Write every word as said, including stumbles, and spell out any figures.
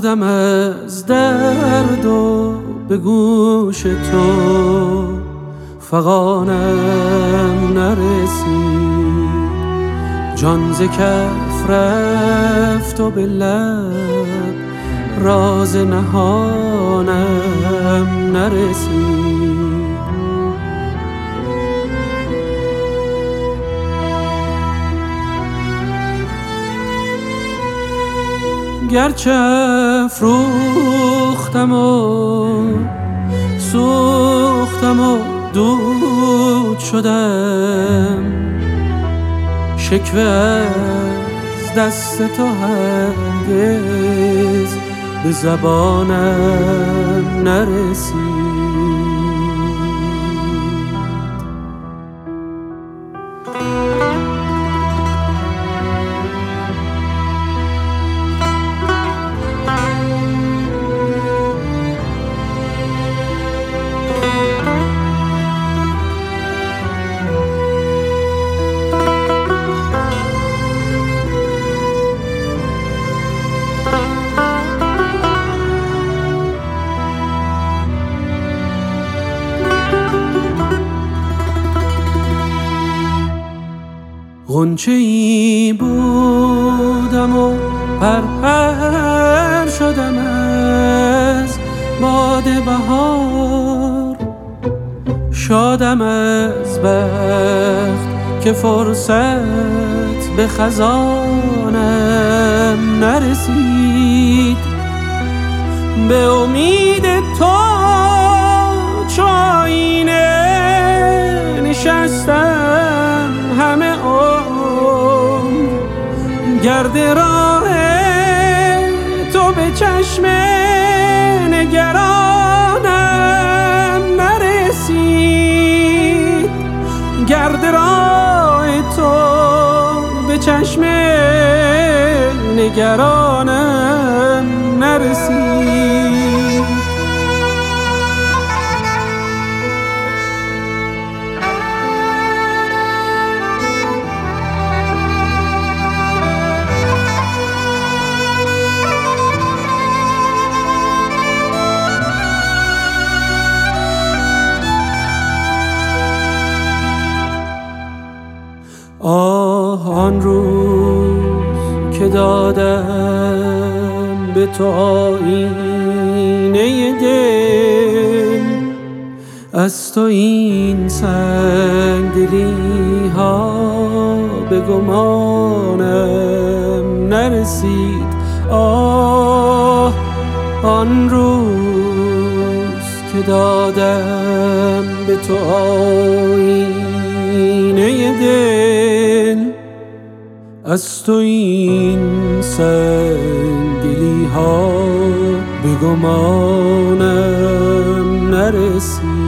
سوختم از درد و به گوش تو فغانم نرسید. جان ز کف رفت و به لب راز نهانم نرسید. گرچه افروختم و سوختم و دود شدم، شکوه از دست تو هرگز به زبانم نرسید. غنچه ای بودم و پرپر شدم از باد بهار. شادم از بخت که فرصت به خزانم نرسید. به امید تو چو آینه نشستم همه عمر، گرد راه تو به چشم نگرانم نرسید. گرد راه تو به چشم نگرانم نرسید. آه آن روز که دادم به تو آیینه دل، از تو این سنگدلی ها به گمانم نرسید. آه آن روز که دادم به تو آیینه دل، از تو این سنگدلی ها به گمانم نرسید.